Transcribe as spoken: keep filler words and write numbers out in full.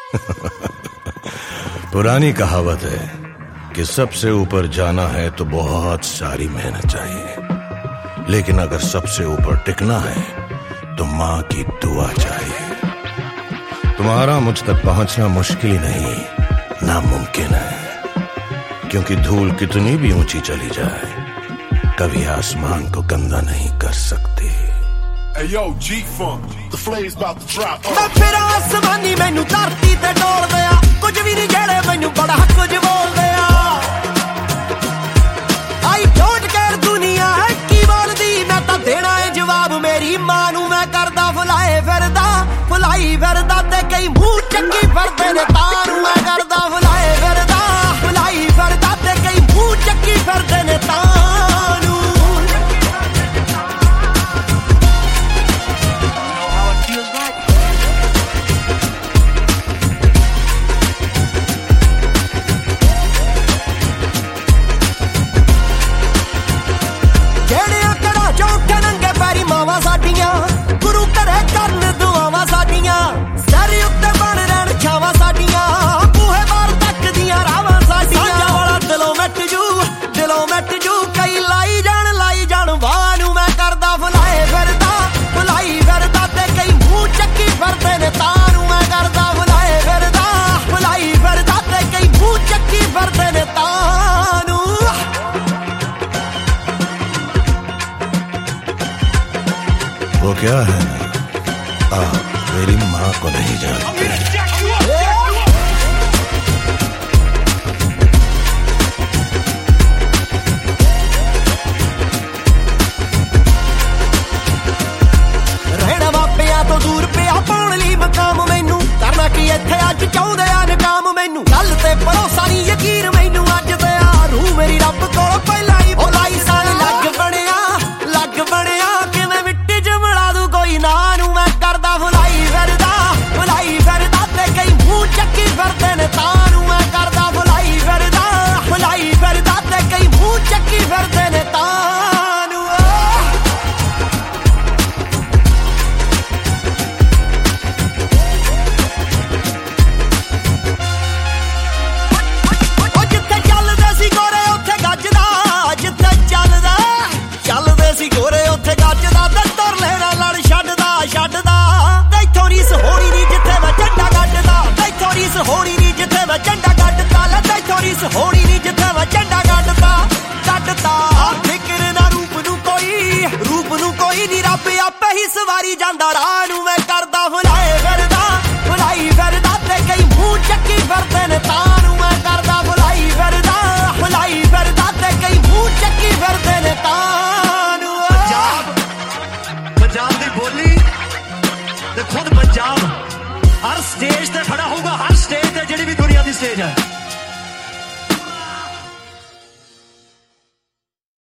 पुरानी कहावत है कि सबसे ऊपर जाना है तो बहुत सारी मेहनत चाहिए, लेकिन अगर सबसे ऊपर टिकना है तो माँ की दुआ चाहिए। तुम्हारा मुझ तक पहुंचना मुश्किल ही नहीं, नामुमकिन है, क्योंकि धूल कितनी भी ऊंची चली जाए कभी आसमान को गंदा नहीं कर सकती। Hey yo, G-Funk, the flame's about to drop. मैं फिर आसमानी मैनू धरती ते डोल दिया, कुछ भी नहीं जेड़े मैनू बड़ा कुछ बोल दिया। I don't care दुनिया है की बोलदी, मैं तां देना है जवाब मेरी मां नू। मैं करदा फुलाए फिरदा फुलाई फिरदा ते कई मुंह चंगी फिरदे ने तां नू। मैं करदा फुलाए फिरदा फुलाई फिरदा ते कई मुंह चंगी फिरदे ने तां नू। गुरु करे करन दुआवां साडियां, सर उत्ते बन रहन छावां साडियां, बूहे बार तक दियां रावां साडियां। साजा वाला दिलों मिट जू दिलों मिट जू, कई लाई जान लाई जान वाह नू। मैं करदा फुलाए फिरदा फुलाई फिरदा ते कई मुंह चक्की फिरदे ने तां नू। मैं करदा फुलाए फिरदा फुलाई फिरदा ते कई मुंह चक्की फिरदे ने तां नू। वो क्या है आप मेरी माँ को नहीं जानते। रहना मापिया तो दूर पिया पाउण लई मकाम मैनू, करना की इत्थे अज चाहुंदे आ नकाम मैनू। गल ते भरोसा नहीं यकीन मैनू अज ते आ रूह मेरी रब कोल पहला ही बुलाई साल लग बणिया लग बणिया किवें मिट्टी च मिला दूं कोई ना नू। मैं करदा फुलाई फिरदा फुलाई फिरदा ते कई मुंह चक्की फिरदे ने तां नू। मैं करदा फुलाई फिरदा फुलाई फिरदा ते कई मुंह चक्की फिरदे ने तां नू। ओ जिथे चलदे सी गोरे उत्थे गजदा, जिथे चलदा चलदे सी गोरे उत्थे गजदा, ते तुर लेना लड़ छड्डदा छड्डदा। तैथों रीस होनी नी जिथे मैं झंडा गड्डदा, तैथों रीस होनी नी जिथे मैं झंडा गड्डदा, लै तैथों रीस होनी नी जिथे मैं झंडा गड्डदा गड्डदा। फिक्र ना रूप नू कोई रूप नू कोई नी, रब आपे ही सवारी जांदा राह नू। मैं करदा फुलाए फिरदा फुलाई फिरदा ते कई मुंह चक्की फिरदे ने तां नू। मैं करदा फुलाई फिरदा फुलाई फिरदा ते कई मुंह चक्की फिरदे ने तां नू। पंजाब दी बोली ते खुद पंजाब हर स्टेज ते खड़ा होगा, हर स्टेज ते जिहड़ी भी दुनिया दी स्टेज है।